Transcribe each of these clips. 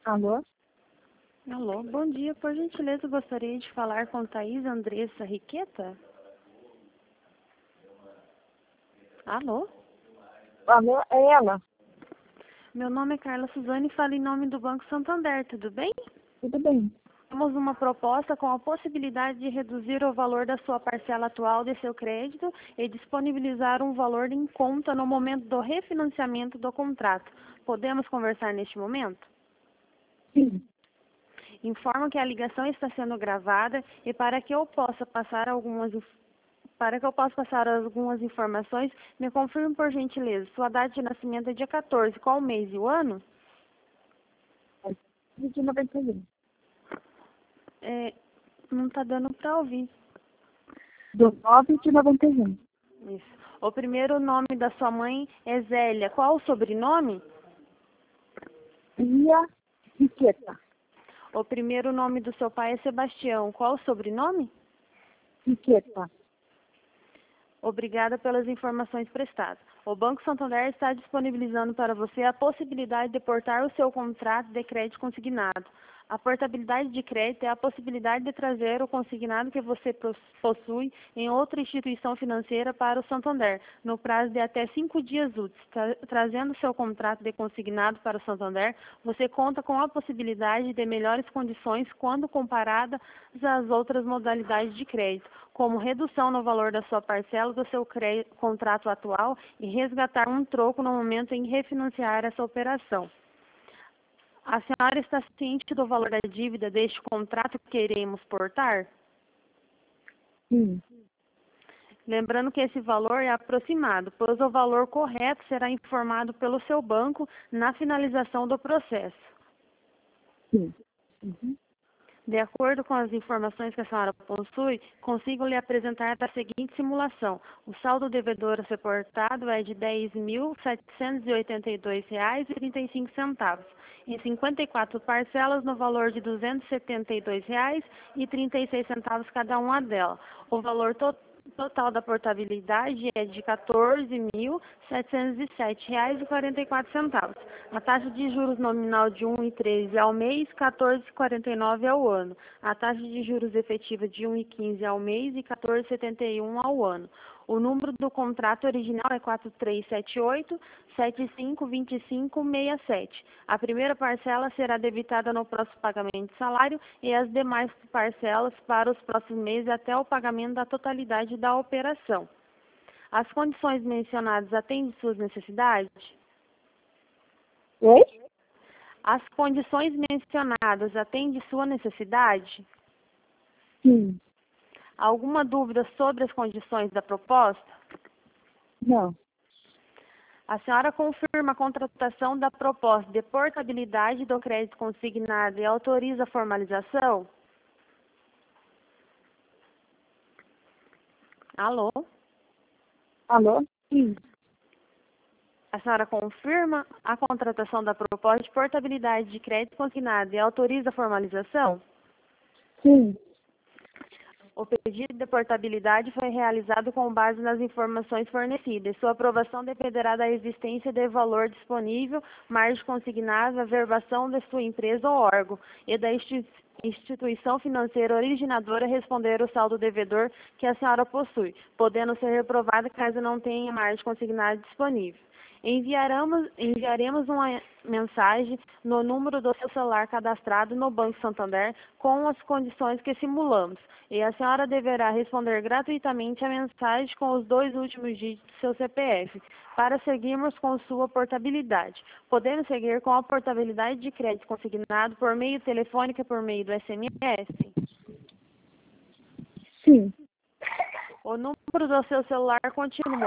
Alô? Alô, bom dia. Por gentileza, gostaria de falar com Thaís Andressa Riqueta? Alô? Alô, é ela? Meu nome é Carla Suzane e falo em nome do Banco Santander, tudo bem? Tudo bem. Temos uma proposta com a possibilidade de reduzir o valor da sua parcela atual de seu crédito e disponibilizar um valor em conta no momento do refinanciamento do contrato. Podemos conversar neste momento? Sim. Informo que a ligação está sendo gravada e para que eu possa passar algumas informações, me confirme por gentileza. Sua data de nascimento é dia 14. Qual o mês e o ano? De 91. Não está dando para ouvir. Do 9 de 91. Isso. O primeiro nome da sua mãe é Zélia. Qual o sobrenome? Lia Riqueta. O primeiro nome do seu pai é Sebastião. Qual o sobrenome? Riqueta. Obrigada pelas informações prestadas. O Banco Santander está disponibilizando para você a possibilidade de portar o seu contrato de crédito consignado. A portabilidade de crédito é a possibilidade de trazer o consignado que você possui em outra instituição financeira para o Santander, no prazo de até 5 dias úteis. Trazendo seu contrato de consignado para o Santander, você conta com a possibilidade de melhores condições quando comparada às outras modalidades de crédito, como redução no valor da sua parcela do seu contrato atual e resgatar um troco no momento em refinanciar essa operação. A senhora está ciente do valor da dívida deste contrato que iremos portar? Sim. Lembrando que esse valor é aproximado, pois o valor correto será informado pelo seu banco na finalização do processo. Sim. Uhum. De acordo com as informações que a senhora possui, consigo lhe apresentar a seguinte simulação. O saldo devedor a ser portado é de R$ 10.782,35, em 54 parcelas no valor de R$ 272,36 cada uma delas. O valor total da portabilidade é de R$ 14.707,44. A taxa de juros nominal de 1,13 ao mês, 14,49 ao ano. A taxa de juros efetiva de 1,15 ao mês e 14,71 ao ano. O número do contrato original é 4378-752567. A primeira parcela será debitada no próximo pagamento de salário e as demais parcelas para os próximos meses até o pagamento da totalidade da operação. As condições mencionadas atendem suas necessidades? Oi? As condições mencionadas atendem sua necessidade? Sim. Alguma dúvida sobre as condições da proposta? Não. A senhora confirma a contratação da proposta de portabilidade do crédito consignado e autoriza a formalização? Alô? Alô? Sim. A senhora confirma a contratação da proposta de portabilidade de crédito consignado e autoriza a formalização? Sim. O pedido de portabilidade foi realizado com base nas informações fornecidas. Sua aprovação dependerá da existência de valor disponível, margem consignada, averbação de sua empresa ou órgão e da instituição financeira originadora responder o saldo devedor que a senhora possui, podendo ser reprovada caso não tenha margem consignada disponível. Enviaremos uma mensagem no número do seu celular cadastrado no Banco Santander com as condições que simulamos. E a senhora deverá responder gratuitamente a mensagem com os 2 últimos dígitos do seu CPF, para seguirmos com sua portabilidade. Podemos seguir com a portabilidade de crédito consignado por meio telefônico e por meio do SMS? Sim. O número do seu celular continua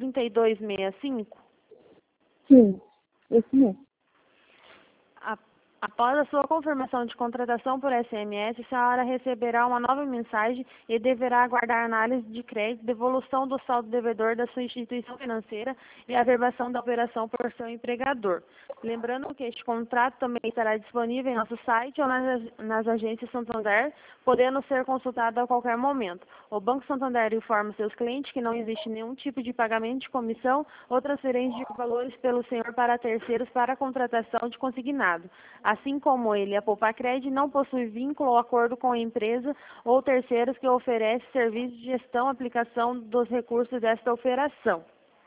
419-9905-3265? Sim. Esse mesmo. Após a sua confirmação de contratação por SMS, a senhora receberá uma nova mensagem e deverá aguardar análise de crédito, devolução do saldo devedor da sua instituição financeira e a averbação da operação por seu empregador. Lembrando que este contrato também estará disponível em nosso site ou nas agências Santander, podendo ser consultado a qualquer momento. O Banco Santander informa seus clientes que não existe nenhum tipo de pagamento de comissão ou transferência de valores pelo senhor para terceiros para a contratação de consignado. Assim como ele, a Poupacred não possui vínculo ou acordo com a empresa ou terceiros que oferece serviço de gestão e aplicação dos recursos desta operação.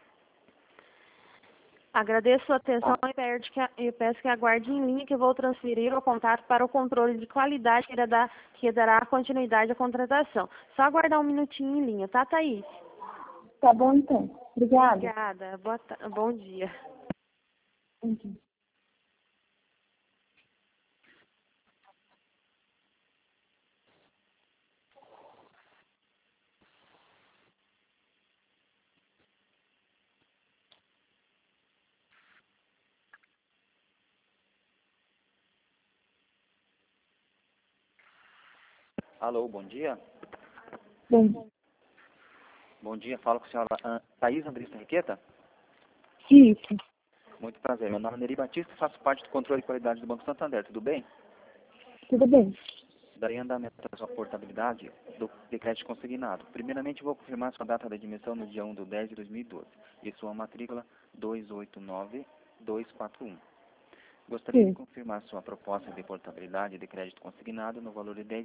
Agradeço sua atenção e peço que aguarde em linha que vou transferir o contato para o controle de qualidade que dará continuidade à contratação. Só aguardar um minutinho em linha, tá, Thaís? Tá bom, então. Obrigada. Obrigada. Bom dia. Bom dia. Alô, bom dia. Bom, Bom dia, falo com a senhora Thaís Andrista Henriqueta. isso. Muito prazer, meu nome é Neri Batista, faço parte do controle de qualidade do Banco Santander, tudo bem? Tudo bem. Darei andamento à sua portabilidade de crédito consignado. Primeiramente, vou confirmar sua data de admissão no dia 1/10/2012 e sua matrícula 289241. Gostaria de Sim. confirmar sua proposta de portabilidade de crédito consignado no valor de R$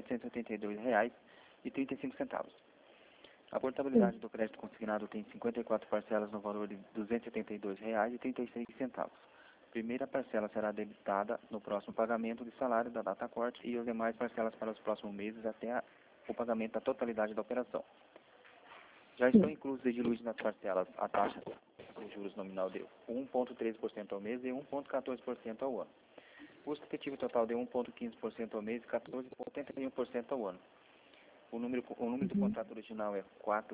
10.782,35. A portabilidade do crédito consignado tem 54 parcelas no valor de R$ 272,36. A primeira parcela será debitada no próximo pagamento de salário da data corte e as demais parcelas para os próximos meses até o pagamento da totalidade da operação. Já estão inclusos desde luxo nas parcelas a taxa de juros nominal de 1,13% ao mês e 1,14% ao ano. Custo efetivo total de 1,15% ao mês e 14,81% ao ano. O número do contrato original é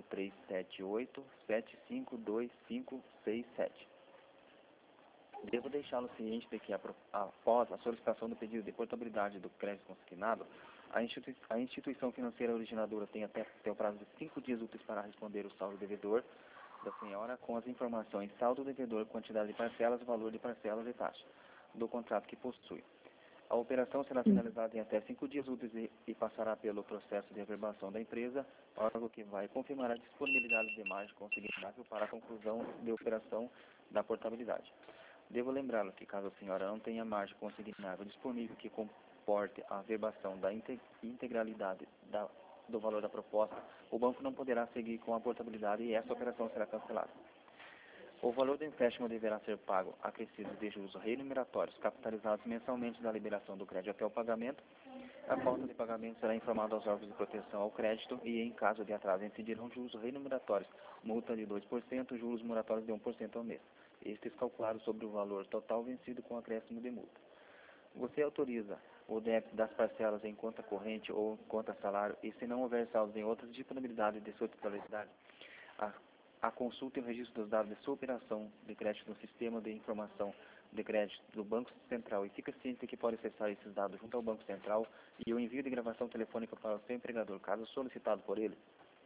4378-752-567. Devo deixá-lo ciente de que, após a solicitação do pedido de portabilidade do crédito consignado, a instituição financeira originadora tem até o prazo de 5 dias úteis para responder o saldo devedor da senhora com as informações saldo devedor, quantidade de parcelas, valor de parcelas e taxa do contrato que possui. A operação será finalizada em até 5 dias úteis e passará pelo processo de averbação da empresa, órgão que vai confirmar a disponibilidade de margem consignável para a conclusão de operação da portabilidade. Devo lembrá-lo que, caso a senhora não tenha margem consignável disponível que comporte a averbação da integralidade do valor da proposta, o banco não poderá seguir com a portabilidade e essa operação será cancelada. O valor do empréstimo deverá ser pago acrescidos de juros remuneratórios capitalizados mensalmente da liberação do crédito até o pagamento. A falta de pagamento será informada aos órgãos de proteção ao crédito e, em caso de atraso, incidirão juros remuneratórios, multa de 2%, juros moratórios de 1% ao mês. Estes calculados sobre o valor total vencido com acréscimo de multa. Você autoriza o débito das parcelas em conta corrente ou conta salário e, se não houver saldos em outras disponibilidades de sua titularidade, a consulta e o registro dos dados de sua operação de crédito no sistema de informação de crédito do Banco Central e fica ciente de que pode acessar esses dados junto ao Banco Central e o envio de gravação telefônica para o seu empregador, caso solicitado por ele.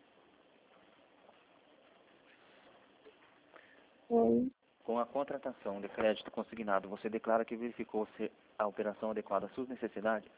Oi. Com a contratação de crédito consignado, você declara que verificou se a operação adequada às suas necessidades?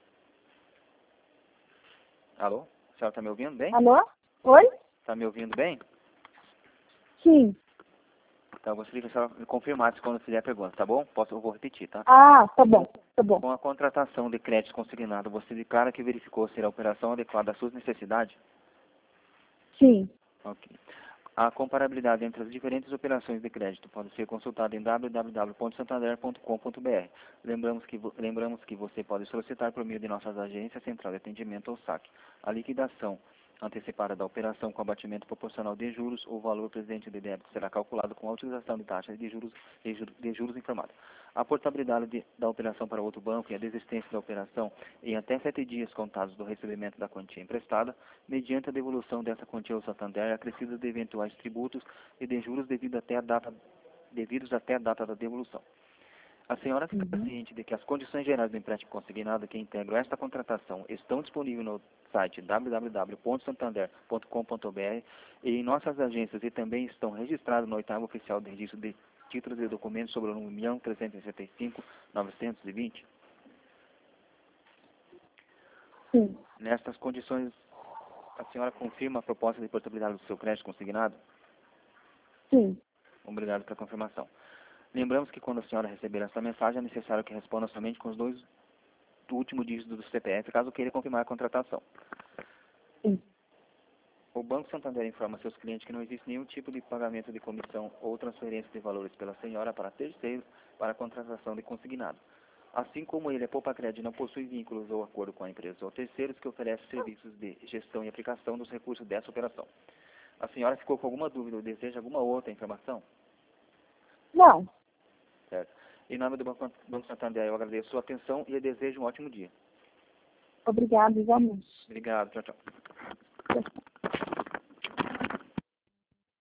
Alô? A senhora está me ouvindo bem? Alô? Oi? Está me ouvindo bem? Sim. Então, eu gostaria que a senhora me confirmasse quando fizer a pergunta, tá bom? Eu vou repetir, tá? Ah, tá bom. Tá bom. Com a contratação de crédito consignado, você declara que verificou se a operação adequada às suas necessidades? Sim. Ok. A comparabilidade entre as diferentes operações de crédito pode ser consultada em www.santander.com.br. Lembramos que você pode solicitar por meio de nossas agências Central de Atendimento ou SAC a liquidação antecipada da operação com abatimento proporcional de juros. O valor presente de débito será calculado com a utilização de taxas de juros informados. A portabilidade da operação para outro banco e a desistência da operação em até 7 dias contados do recebimento da quantia emprestada, mediante a devolução dessa quantia ao Santander, acrescidas de eventuais tributos e de juros devidos até a data da devolução. A senhora está ciente de que as condições gerais do empréstimo consignado que integram esta contratação estão disponíveis no site www.santander.com.br e em nossas agências e também estão registrados no 8º Oficial de Registro de Títulos e Documentos sobre o número 1.365.920? Sim. Nestas condições, a senhora confirma a proposta de portabilidade do seu crédito consignado? Sim. Obrigado pela confirmação. Lembramos que quando a senhora receber essa mensagem, é necessário que responda somente com os dois últimos dígitos do CPF, caso queira confirmar a contratação. Sim. O Banco Santander informa seus clientes que não existe nenhum tipo de pagamento de comissão ou transferência de valores pela senhora para terceiros para a contratação de consignado. Assim como ele, a Poupa-Crédito não possui vínculos ou acordo com a empresa ou terceiros que oferecem serviços de gestão e aplicação dos recursos dessa operação. A senhora ficou com alguma dúvida ou deseja alguma outra informação? Não. Certo. Em nome do Banco Santander, eu agradeço a sua atenção e desejo um ótimo dia. Obrigada, igualmente. Obrigado. Tchau, tchau.